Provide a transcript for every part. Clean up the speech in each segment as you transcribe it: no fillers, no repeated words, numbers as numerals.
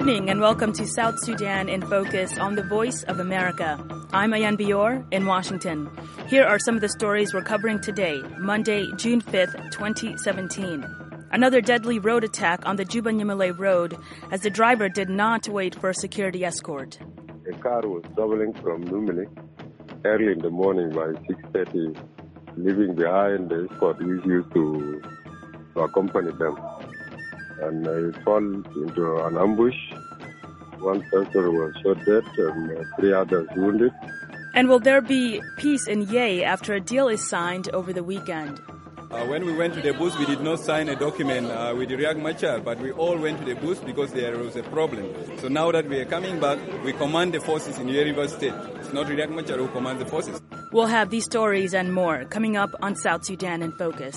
evening and welcome to South Sudan in Focus on the Voice of America. I'm Ayan Bior in Washington. Here are some of the stories we're covering today, Monday, June 5th, 2017. Another deadly road attack on the Juba-Niamey Road as the driver did not wait for a security escort. A car was traveling from Numili early in the morning by 6:30, leaving behind the escort which used to accompany them. And it fell into an ambush. One person was shot dead and 3 others wounded. And will there be peace in Yei after a deal is signed over the weekend? When we went to the booth, we did not sign a document with Riek Machar, but we all went to the booth because there was a problem. So now that we are coming back, we command the forces in Yei River State. It's not Riek Machar who commands the forces. We'll have these stories and more coming up on South Sudan in Focus.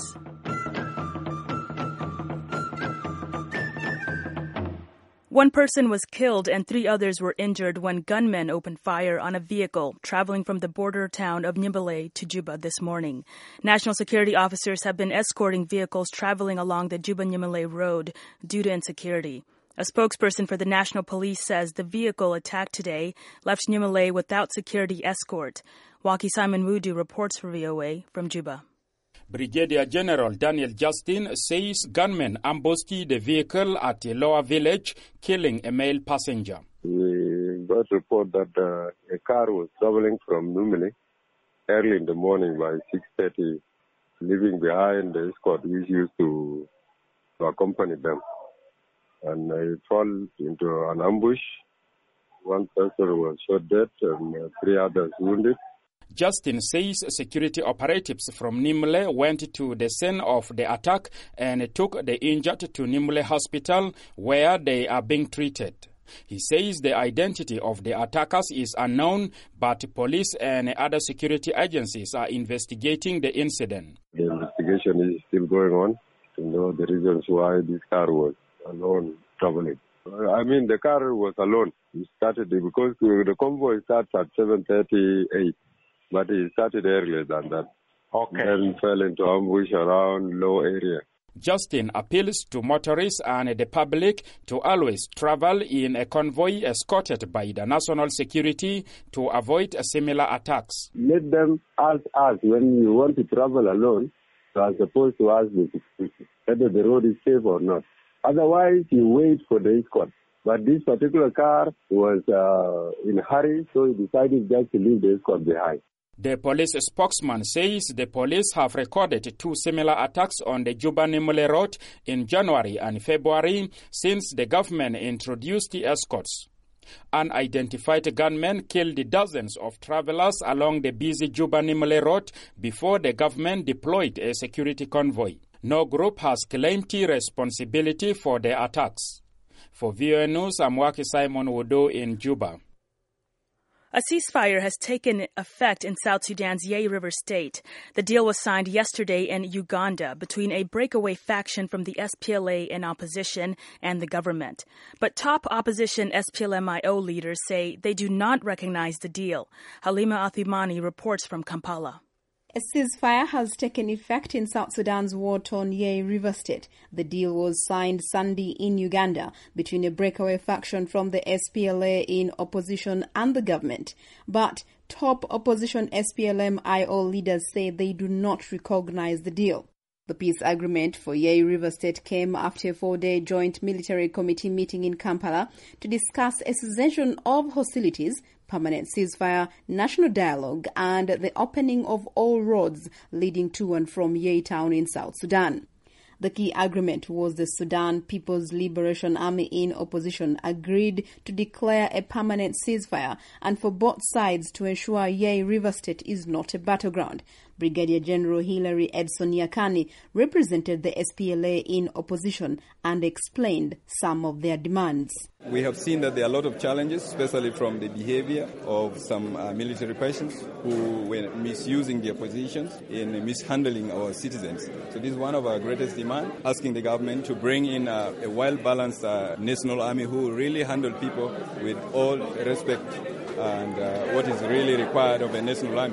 One person was killed and 3 others were injured when gunmen opened fire on a vehicle traveling from the border town of Nimbale to Juba this morning. National security officers have been escorting vehicles traveling along the Juba-Niamey Road due to insecurity. A spokesperson for the National Police says the vehicle attacked today left Niamey without security escort. Waki Simon Wudu reports for VOA from Juba. Brigadier General Daniel Justin says gunmen ambushed the vehicle at a lower village, killing a male passenger. We got report that a car was traveling from Numili early in the morning by 6:30, leaving behind the escort which used to accompany them. And it fell into an ambush. One person was shot dead and 3 others wounded. Justin says security operatives from Nimule went to the scene of the attack and took the injured to Nimule Hospital where they are being treated. He says the identity of the attackers is unknown, but police and other security agencies are investigating the incident. The investigation is still going on to know the reasons why this car was alone traveling. The car was alone. It started because the convoy starts at 7:38. But it started earlier than that. Then fell into ambush around low area. Justin appeals to motorists and the public to always travel in a convoy escorted by the national security to avoid similar attacks. Let them ask us when you want to travel alone, as opposed to ask the security whether the road is safe or not. Otherwise, you wait for the escort. But this particular car was in a hurry, so he decided just to leave the escort behind. The police spokesman says the police have recorded 2 similar attacks on the Juba-Niamey Road in January and February since the government introduced the escorts. Unidentified gunmen killed dozens of travelers along the busy Juba-Niamey Road before the government deployed a security convoy. No group has claimed responsibility for the attacks. For VOA News, I'm Waki Simon Wudu in Juba. A ceasefire has taken effect in South Sudan's Yei River State. The deal was signed yesterday in Uganda between a breakaway faction from the SPLA in opposition and the government. But top opposition SPLM-IO leaders say they do not recognize the deal. Halima Athimani reports from Kampala. A ceasefire has taken effect in South Sudan's war-torn Yei River State. The deal was signed Sunday in Uganda between a breakaway faction from the SPLA in opposition and the government. But top opposition SPLM-IO leaders say they do not recognize the deal. The peace agreement for Yei River State came after a 4-day joint military committee meeting in Kampala to discuss a cessation of hostilities, permanent ceasefire, national dialogue, and the opening of all roads leading to and from Yei town in South Sudan. The key agreement was the Sudan People's Liberation Army in opposition agreed to declare a permanent ceasefire and for both sides to ensure Yei River State is not a battleground. Brigadier General Hilary Edson Yakani represented the SPLA in opposition and explained some of their demands. We have seen that there are a lot of challenges, especially from the behavior of some military persons who were misusing their positions in mishandling our citizens. So this is one of our greatest demands, asking the government to bring in a well-balanced national army who really handle people with all respect and what is really required of a national army.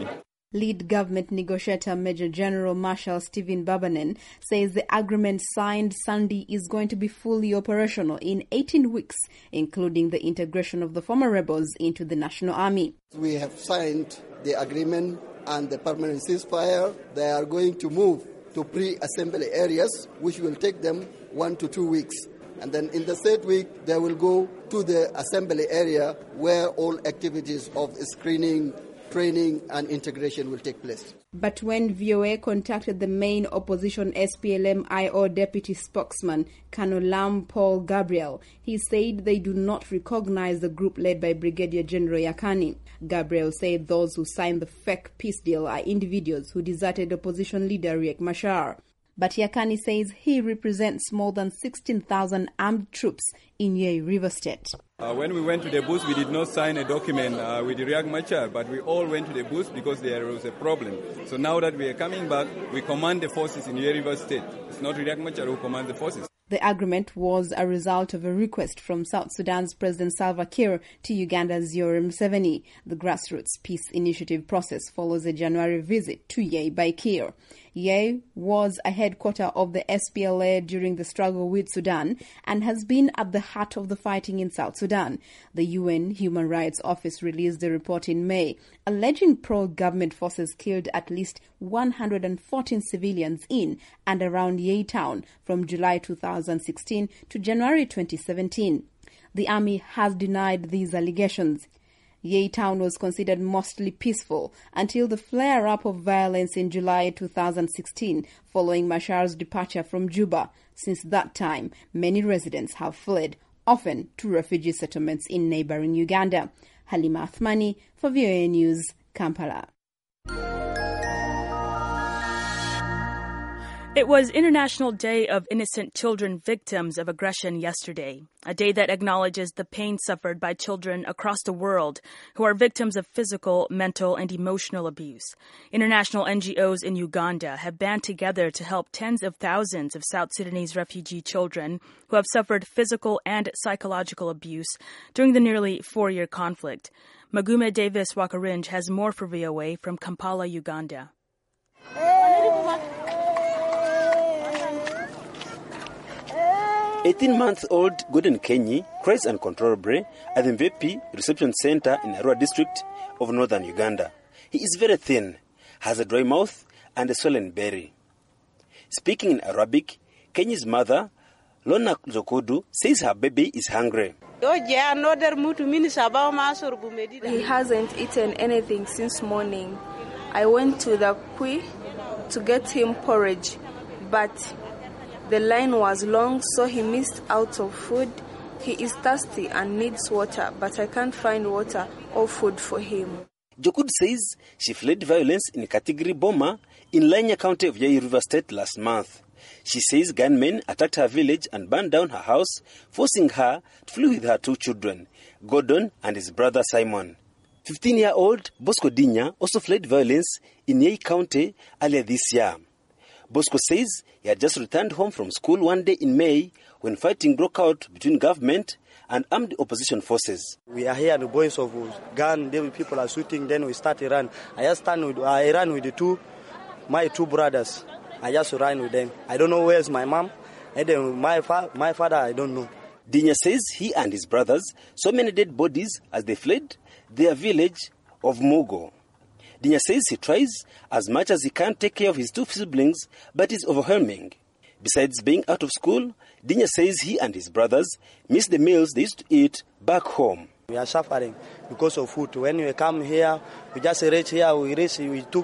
Lead government negotiator Major General Marshal Stephen Babanen says the agreement signed Sunday is going to be fully operational in 18 weeks, including the integration of the former rebels into the National Army. We have signed the agreement and the permanent ceasefire. They are going to move to pre-assembly areas, which will take them 1 to 2 weeks. And then in the third week, they will go to the assembly area where all activities of screening, training and integration will take place. But when VOA contacted the main opposition SPLM-IO deputy spokesman, Colonel Lam Paul Gabriel, he said they do not recognize the group led by Brigadier General Yakani. Gabriel said those who signed the fake peace deal are individuals who deserted opposition leader Riek Machar. But Yakani says he represents more than 16,000 armed troops in Yei River State. When we went to the bush, we did not sign a document with Riek Machar, but we all went to the bush because there was a problem. So now that we are coming back, we command the forces in Yei River State. It's not Riek Machar who commands the forces. The agreement was a result of a request from South Sudan's President Salva Kiir to Uganda's Yoweri Museveni. The grassroots peace initiative process follows a January visit to Yei by Kiir. Yei was a headquarter of the SPLA during the struggle with Sudan and has been at the heart of the fighting in South Sudan. The UN Human Rights Office released a report in May alleging pro-government forces killed at least 114 civilians in and around Yei town from July 2016 to January 2017. The army has denied these allegations. Yei town was considered mostly peaceful until the flare-up of violence in July 2016 following Machar's departure from Juba. Since that time, many residents have fled, often to refugee settlements in neighboring Uganda. Halima Athmani for VOA News, Kampala. It was International Day of Innocent Children Victims of Aggression yesterday, a day that acknowledges the pain suffered by children across the world who are victims of physical, mental, and emotional abuse. International NGOs in Uganda have banded together to help tens of thousands of South Sudanese refugee children who have suffered physical and psychological abuse during the nearly 4-year conflict. Magume Davis Wakarinj has more for VOA from Kampala, Uganda. 18-month-old Gordon Kenyi cries uncontrollably at the Mvepi Reception Center in Arua district of northern Uganda. He is very thin, has a dry mouth and a swollen belly. Speaking in Arabic, Kenyi's mother, Lona Zokodu, says her baby is hungry. He hasn't eaten anything since morning. I went to the Pui to get him porridge, but the line was long, so he missed out of food. He is thirsty and needs water, but I can't find water or food for him. Jokud says she fled violence in Katigiri Boma in Lanya County of Yei River State last month. She says gunmen attacked her village and burned down her house, forcing her to flee with her 2 children, Gordon and his brother Simon. 15-year-old Bosco Dinya also fled violence in Yei County earlier this year. Bosco says he had just returned home from school one day in May when fighting broke out between government and armed opposition forces. We are here, the boys of gun, then people are shooting, then we start to run. I ran with my two brothers. I just ran with them. I don't know where's my mom, and then my father, I don't know. Dinya says he and his brothers saw many dead bodies as they fled their village of Mugo. Dinya says he tries as much as he can take care of his 2 siblings, but it's overwhelming. Besides being out of school, Dinya says he and his brothers miss the meals they used to eat back home. We are suffering because of food. When we come here, we just reach here, we took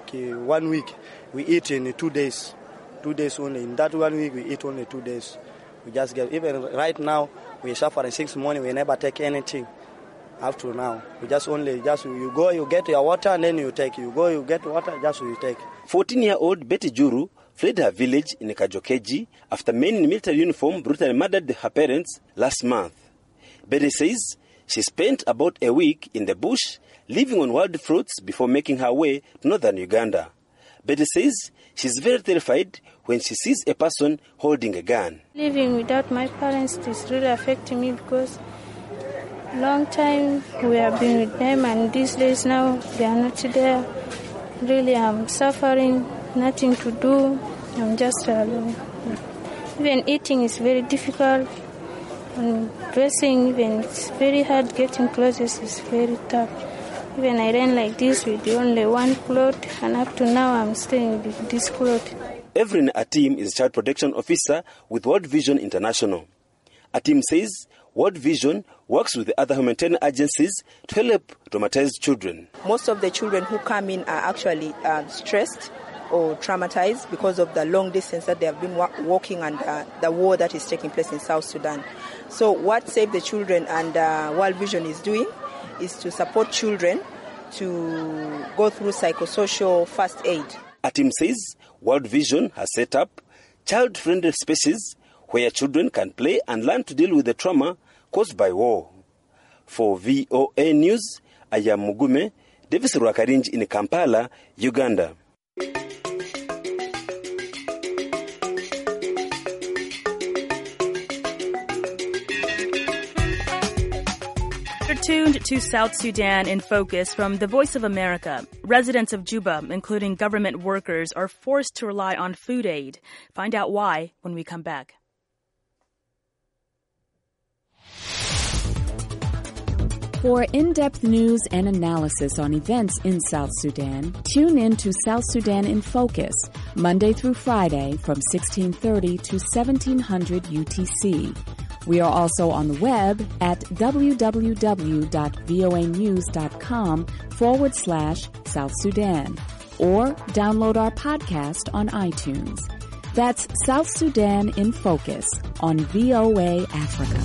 1 week. We eat in 2 days. 2 days only. In that 1 week, we eat only 2 days. We just get, even right now, we suffer 6 morning, we never take anything. Up to now, we you go, you get your water, and then you take. You go, you get water, just you take. 14-year-old Betty Juru fled her village in Kajokeji after men in military uniform brutally murdered her parents last month. Betty says she spent about a week in the bush, living on wild fruits before making her way to northern Uganda. Betty says she's very terrified when she sees a person holding a gun. Living without my parents is really affecting me because long time we have been with them, and these days now they are not there. Really, I'm suffering, nothing to do. I'm just alone. Even eating is very difficult. And dressing, even it's very hard. Getting clothes is very tough. Even I ran like this with only one cloth, and up to now I'm staying with this cloth. Evelyn Atim is a child protection officer with World Vision International. Atim says World Vision works with the other humanitarian agencies to help traumatized children. Most of the children who come in are actually stressed or traumatized because of the long distance that they have been walking and the war that is taking place in South Sudan. So what Save the Children and World Vision is doing is to support children to go through psychosocial first aid. Atim says World Vision has set up child-friendly spaces where children can play and learn to deal with the trauma caused by war. For VOA News, I am Mugume, Davis Rwakarinji in Kampala, Uganda. You're tuned to South Sudan in Focus from the Voice of America. Residents of Juba, including government workers, are forced to rely on food aid. Find out why when we come back. For in-depth news and analysis on events in South Sudan, tune in to South Sudan in Focus, Monday through Friday from 1630 to 1700 UTC. We are also on the web at www.voanews.com/South Sudan or download our podcast on iTunes. That's South Sudan in Focus on VOA Africa.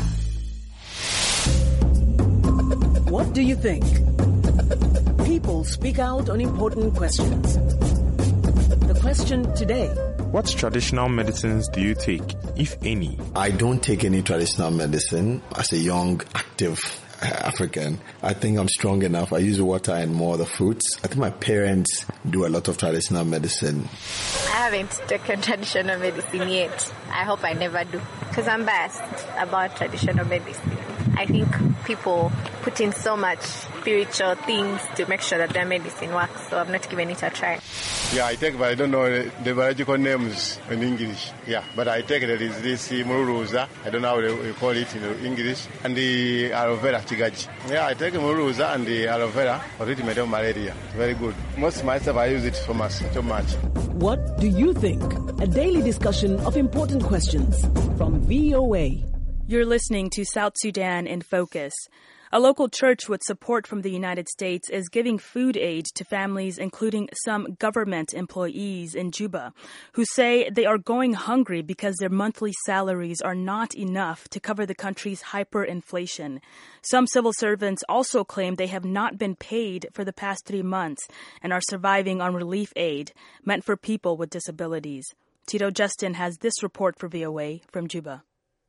What do you think? People speak out on important questions. The question today: what traditional medicines do you take, if any? I don't take any traditional medicine. As a young, active African, I think I'm strong enough. I use water and more of the fruits. I think my parents do a lot of traditional medicine. I haven't taken traditional medicine yet. I hope I never do, because I'm biased about traditional medicine. I think people put in so much spiritual things to make sure that their medicine works, so I've not given it a try. Yeah, I take, but I don't know the biological names in English. Yeah, but I take there is this mururuza. I don't know how they call it in English. And the aloe vera chigaji. Yeah, I take mururuza and the aloe vera for treatment of malaria. Very good. Most of my stuff I use it so much. What do you think? A daily discussion of important questions from VOA. You're listening to South Sudan in Focus. A local church with support from the United States is giving food aid to families, including some government employees in Juba, who say they are going hungry because their monthly salaries are not enough to cover the country's hyperinflation. Some civil servants also claim they have not been paid for the past 3 months and are surviving on relief aid meant for people with disabilities. Tito Justin has this report for VOA from Juba.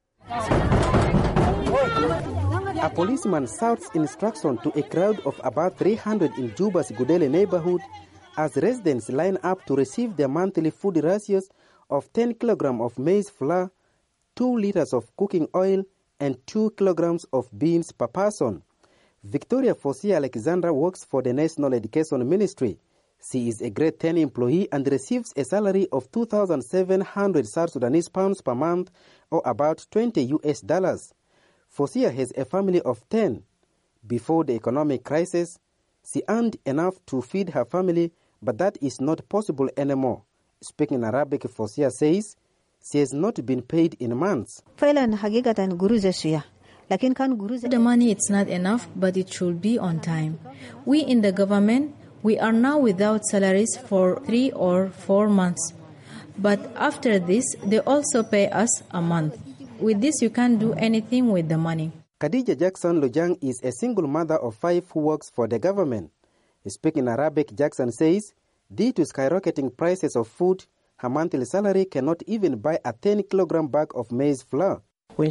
A policeman shouts instruction to a crowd of about 300 in Juba's Gudele neighborhood as residents line up to receive their monthly food rations of 10 kilograms of maize flour, 2 liters of cooking oil, and 2 kilograms of beans per person. Victoria Fosia Alexandra works for the National Education Ministry. She is a grade 10 employee and receives a salary of 2,700 South Sudanese pounds per month, or about $20. Fosia has a family of 10. Before the economic crisis, she earned enough to feed her family, but that is not possible anymore. Speaking Arabic, Fosia says she has not been paid in months. The money is not enough, but it should be on time. We in the government, we are now without salaries for 3 or 4 months. But after this, they also pay us a month. With this, you can't do anything with the money. Khadija Jackson Lojang is a single mother of 5 who works for the government. Speaking Arabic, Jackson says, due to skyrocketing prices of food, her monthly salary cannot even buy a 10-kilogram bag of maize flour.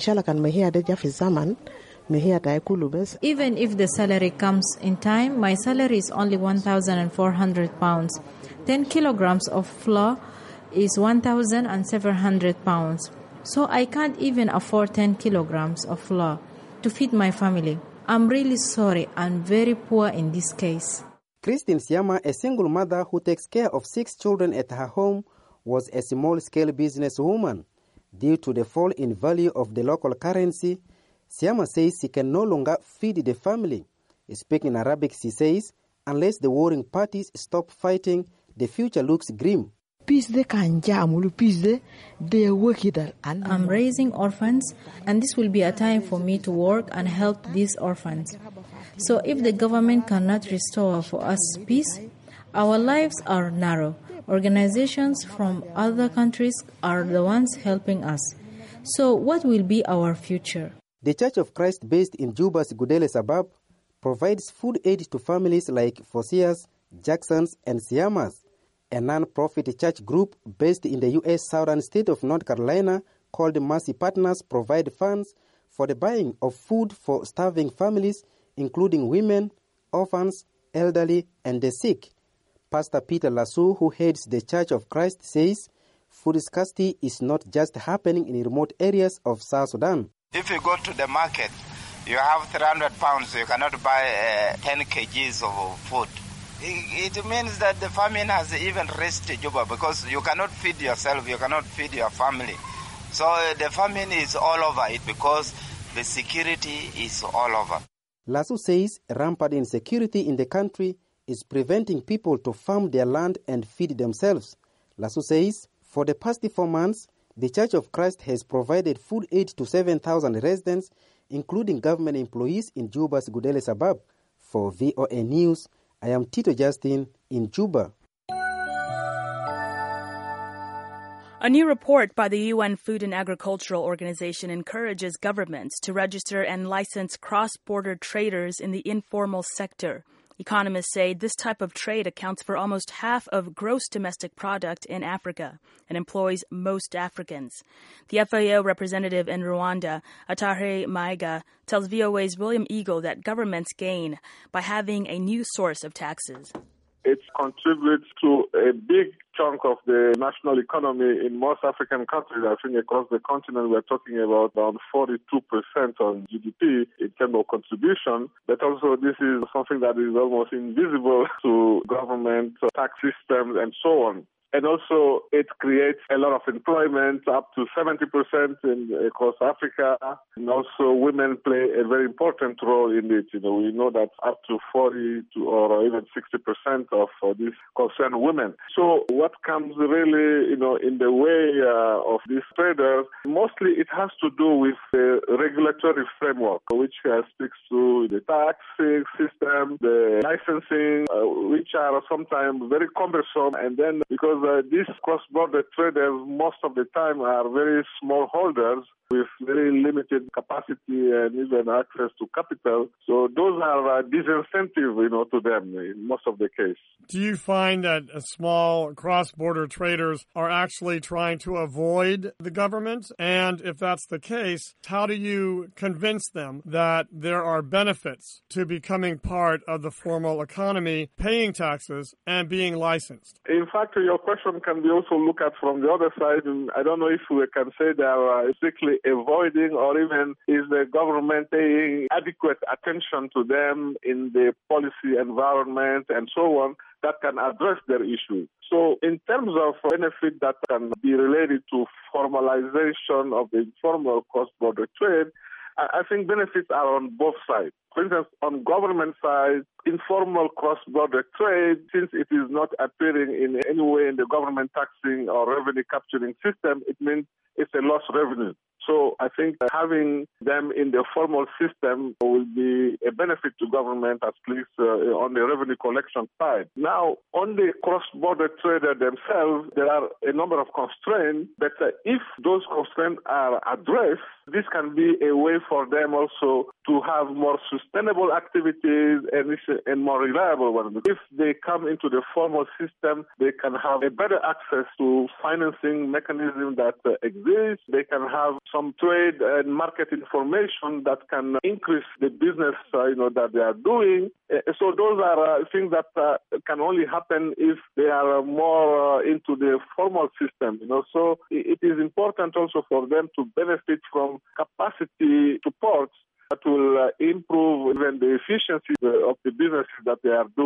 Even if the salary comes in time, my salary is only 1,400 pounds. 10 kilograms of flour is 1,700 pounds. So I can't even afford 10 kilograms of flour to feed my family. I'm really sorry. I'm very poor in this case. Christine Siama, a single mother who takes care of 6 children at her home, was a small-scale businesswoman. Due to the fall in value of the local currency, Siama says she can no longer feed the family. Speaking Arabic, she says, unless the warring parties stop fighting, the future looks grim. I'm raising orphans, and this will be a time for me to work and help these orphans. So if the government cannot restore for us peace, our lives are narrow. Organizations from other countries are the ones helping us. So what will be our future? The Church of Christ, based in Juba's Gudele suburb, provides food aid to families like Fosias, Jacksons, and Siamas. A non-profit church group based in the U.S. southern state of North Carolina called Mercy Partners provide funds for the buying of food for starving families, including women, orphans, elderly, and the sick. Pastor Peter Lasso, who heads the Church of Christ, says food scarcity is not just happening in remote areas of South Sudan. If you go to the market, you have 300 pounds, you cannot buy 10 kgs of food. It means that the famine has even reached Juba because you cannot feed yourself, you cannot feed your family. So the famine is all over it because the security is all over. Lasso says rampant insecurity in the country is preventing people to farm their land and feed themselves. Lasso says for the past 4 months, the Church of Christ has provided food aid to 7,000 residents, including government employees in Juba's Gudele suburb. For VOA News, I am Tito Justin in Juba. A new report by the UN Food and Agricultural Organization encourages governments to register and license cross-border traders in the informal sector. Economists say this type of trade accounts for almost half of gross domestic product in Africa and employs most Africans. The FAO representative in Rwanda, Atahe Maiga, tells VOA's William Eagle that governments gain by having a new source of taxes. It contributes to a big chunk of the national economy in most African countries. I think across the continent we're talking about around 42% on GDP in terms of contribution. But also this is something that is almost invisible to government, tax systems, and so on. And also, it creates a lot of employment, up to 70% across Africa. And also, women play a very important role in it. We know that up to 40 or even 60% of this concern women. So, what comes really, in the way of these traders, mostly it has to do with the regulatory framework, which speaks to the tax system, the licensing, which are sometimes very cumbersome, and then because these cross-border traders most of the time are very small holders with very limited capacity and even access to capital. So those are disincentive, to them in most of the case. Do you find that small cross-border traders are actually trying to avoid the government? And if that's the case, how do you convince them that there are benefits to becoming part of the formal economy, paying taxes, and being licensed? In fact, your question can be also looked at from the other side. And I don't know if we can say they are strictly avoiding or even is the government paying adequate attention to them in the policy environment and so on that can address their issues. So in terms of benefit that can be related to formalization of the informal cross-border trade, I think benefits are on both sides. For instance, on government side, informal cross-border trade, since it is not appearing in any way in the government taxing or revenue capturing system, it means it's a lost revenue. So I think having them in the formal system will be a benefit to government, at least on the revenue collection side. Now, on the cross-border trader themselves, there are a number of constraints, but if those constraints are addressed, this can be a way for them also to have more sustainable activities and more reliable ones. If they come into the formal system, they can have a better access to financing mechanisms that exist. They can have some trade and market information that can increase the business that they are doing. So those are things that can only happen if they are more into the formal system. So it is important also for them to benefit from capacity supports that will improve even the efficiency of the businesses that they are doing.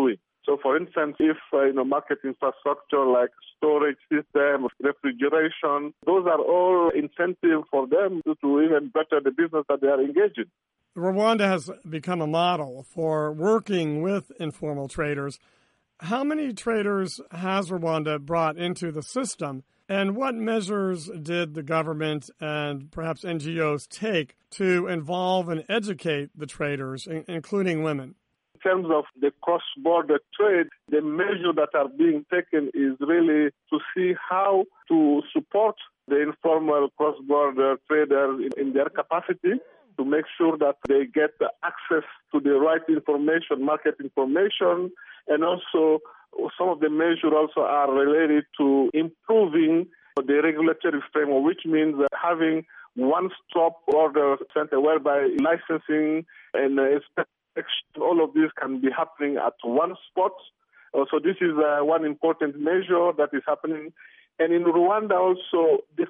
So, for instance, if market infrastructure like storage system, refrigeration, those are all incentives for them to even better the business that they are engaged in. Rwanda has become a model for working with informal traders. How many traders has Rwanda brought into the system, and what measures did the government and perhaps NGOs take to involve and educate the traders, including women? In terms of the cross-border trade, the measures that are being taken is really to see how to support the informal cross-border traders in their capacity, to make sure that they get access to the right information, market information, and also some of the measures also are related to improving the regulatory framework, which means having one-stop order center whereby licensing and inspection, all of this can be happening at one spot. So this is one important measure that is happening. And in Rwanda also, the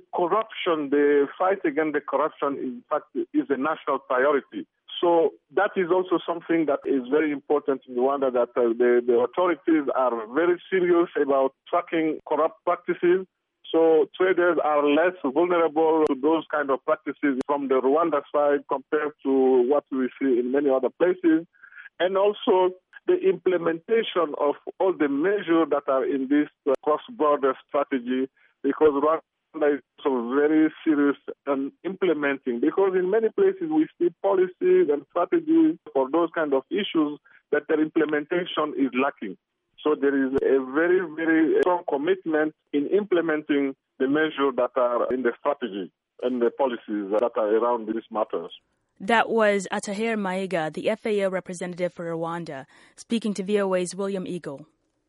fight against the corruption, in fact, is a national priority. So that is also something that is very important in Rwanda, that the authorities are very serious about tracking corrupt practices. So traders are less vulnerable to those kind of practices from the Rwanda side compared to what we see in many other places. And also the implementation of all the measures that are in this cross-border strategy, because Rwanda is so very serious in implementing. Because in many places we see policies and strategies for those kind of issues that their implementation is lacking. So there is a very, very strong commitment in implementing the measures that are in the strategy and the policies that are around these matters. That was Ataher Maiga, the FAO representative for Rwanda, speaking to VOA's William Eagle.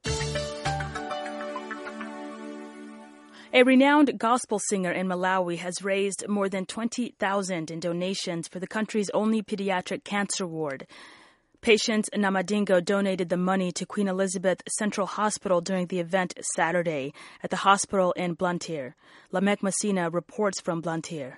A renowned gospel singer in Malawi has raised more than $20,000 in donations for the country's only pediatric cancer ward. Patience Namadingo donated the money to Queen Elizabeth Central Hospital during the event Saturday at the hospital in Blantyre. Lamek Messina reports from Blantyre.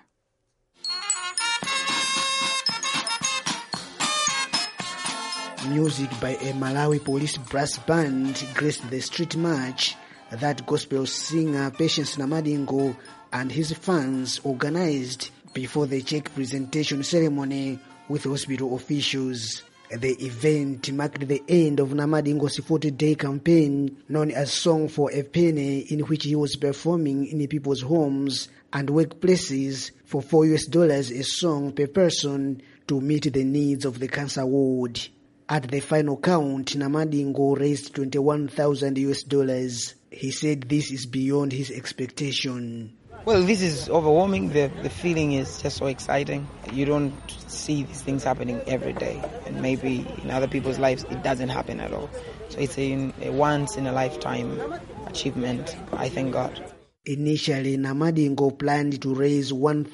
Music by a Malawi police brass band graced the street march that gospel singer Patience Namadingo and his fans organized before the check presentation ceremony with hospital officials. The event marked the end of Namadingo's 40-day campaign known as Song for a Penny, in which he was performing in people's homes and workplaces for $4 a song per person to meet the needs of the cancer ward. At the final count, Namadingo raised $21,000. He said this is beyond his expectation. Well, this is overwhelming. The feeling is just so exciting. You don't see these things happening every day. And maybe in other people's lives, it doesn't happen at all. So it's a once-in-a-lifetime achievement. I thank God. Initially, Namadingo planned to raise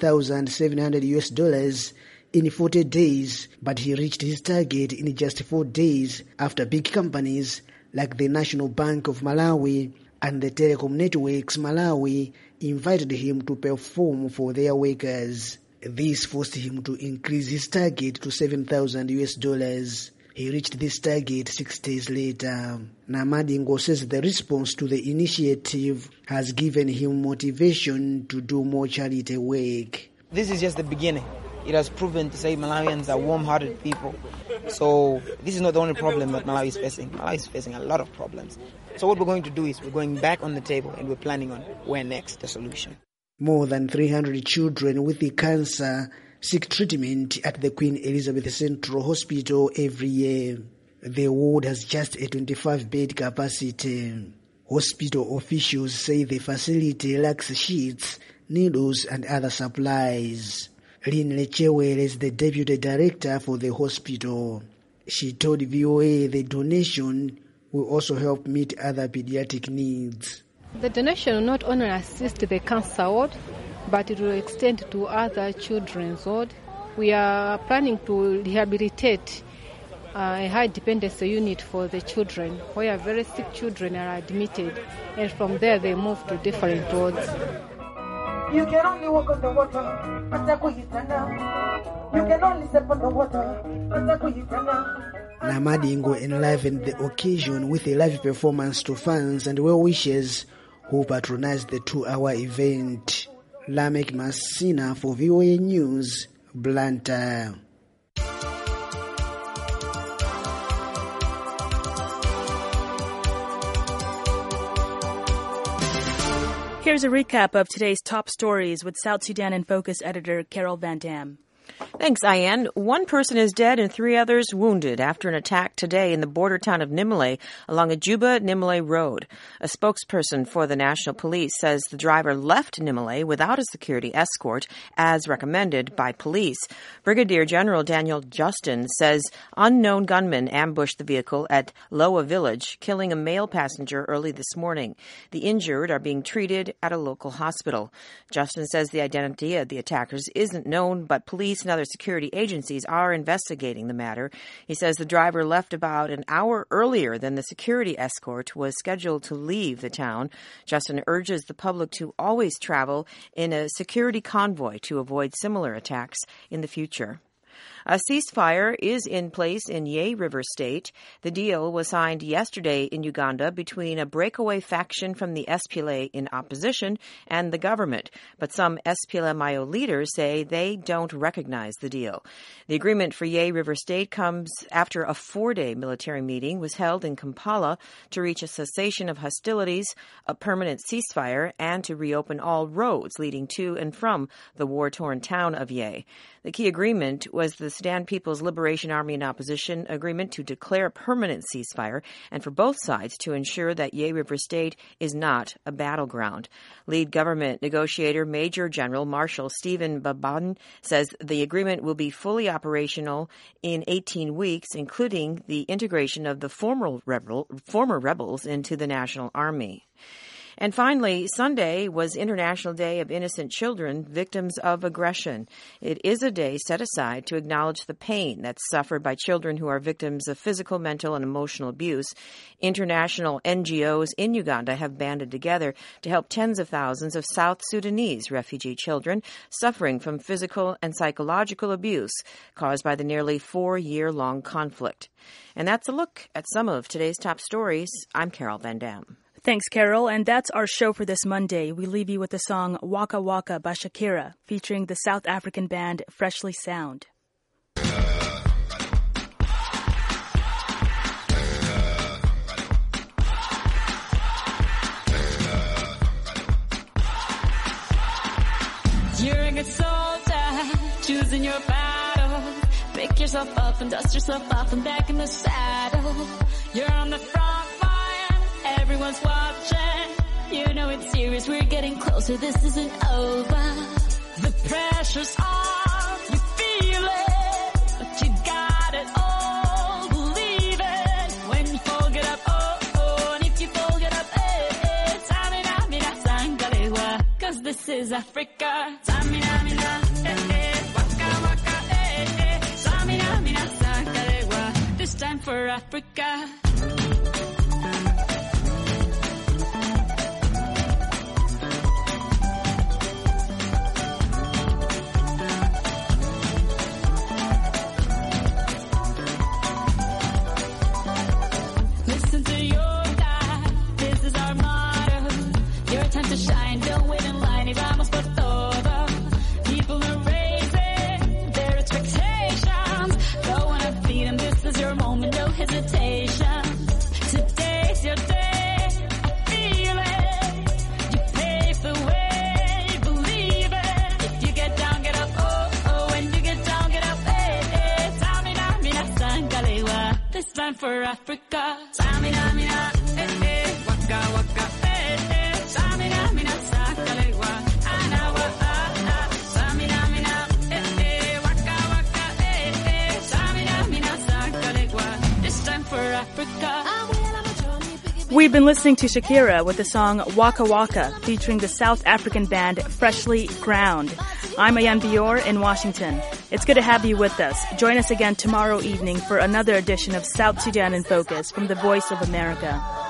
$1,700 in 40 days, but he reached his target in just 4 days after big companies like the National Bank of Malawi and the Telecom Networks Malawi invited him to perform for their workers. This forced him to increase his target to $7,000. He reached this target 6 days later. Namadingo says the response to the initiative has given him motivation to do more charity work. This is just the beginning. It has proven to say Malawians are warm-hearted people. So this is not the only problem that Malawi is facing. Malawi is facing a lot of problems. So what we're going to do is we're going back on the table and we're planning on where next the solution. More than 300 children with the cancer seek treatment at the Queen Elizabeth Central Hospital every year. The ward has just a 25-bed capacity. Hospital officials say the facility lacks sheets, needles and other supplies. Lynn Lechewel is the deputy director for the hospital. She told VOA the donation will also help meet other pediatric needs. The donation will not only assist the cancer ward, but it will extend to other children's ward. We are planning to rehabilitate a high dependency unit for the children, where very sick children are admitted, and from there they move to different wards. You can only walk on the water, you can only step on the water, Namadingo enlivened the occasion with a live performance to fans and well-wishers who patronized the 2-hour event. Lamek Masina for VOA News, Blantyre. Here's a recap of today's top stories with South Sudan in Focus editor Carol Van Dam. Thanks, Ayan. One person is dead and 3 others wounded after an attack today in the border town of Nimale along a Juba-Nimale road. A spokesperson for the National Police says the driver left Nimale without a security escort, as recommended by police. Brigadier General Daniel Justin says unknown gunmen ambushed the vehicle at Loa Village, killing a male passenger early this morning. The injured are being treated at a local hospital. Justin says the identity of the attackers isn't known, but police and other security agencies are investigating the matter. He says the driver left about an hour earlier than the security escort was scheduled to leave the town. Justin urges the public to always travel in a security convoy to avoid similar attacks in the future. A ceasefire is in place in Yei River State. The deal was signed yesterday in Uganda between a breakaway faction from the SPLA in opposition and the government. But some SPLMIO leaders say they don't recognize the deal. The agreement for Yei River State comes after a 4-day military meeting was held in Kampala to reach a cessation of hostilities, a permanent ceasefire, and to reopen all roads leading to and from the war-torn town of Yei. The key agreement was the Sudan People's Liberation Army and Opposition agreement to declare a permanent ceasefire and for both sides to ensure that Yei River State is not a battleground. Lead government negotiator Major General Marshal Stephen Babaden says the agreement will be fully operational in 18 weeks, including the integration of the former rebels into the National Army. And finally, Sunday was International Day of Innocent Children, Victims of Aggression. It is a day set aside to acknowledge the pain that's suffered by children who are victims of physical, mental, and emotional abuse. International NGOs in Uganda have banded together to help tens of thousands of South Sudanese refugee children suffering from physical and psychological abuse caused by the nearly 4-year-long conflict. And that's a look at some of today's top stories. I'm Carol Van Dam. Thanks, Carol. And that's our show for this Monday. We leave you with the song Waka Waka by Shakira, featuring the South African band Freshly Sound. You're a good soldier, choosing your battle. Pick yourself up and dust yourself off and back in the saddle. You're on the front line, everyone's watching. You know it's serious, we're getting closer, this isn't over. The pressure's on, you feel it, but you got it all, believe it. When you fold it up, oh, oh, and if you fold it up, eh, eh, Samina, mina, sangalewa, 'cause this is Africa. Samina, mina, eh, eh, waka, waka, eh, eh, Samina, mina, sangalewa, this time for Africa. To shine, don't wait in line, y vamos por todo. People are raising their expectations. Go on and feed them, this is your moment, no hesitation. Today's your day, I feel it. You pave the way, believe it. If you get down, get up, oh, oh. When you get down, get up, eh, eh. Samina, mina, sangalewa, this time for Africa. Samina, mina, eh, eh. Waka, waka, eh, eh. Samina, mina, sakalewa, anawa, ah, ah. Samina, mina, eh, eh. Waka, waka, eh, eh. Samina, mina, sakalewa, this time for Africa. We've been listening to Shakira with the song Waka Waka, featuring the South African band Freshly Ground. I'm Ayan Bior in Washington. It's good to have you with us. Join us again tomorrow evening for another edition of South Sudan in Focus from the Voice of America.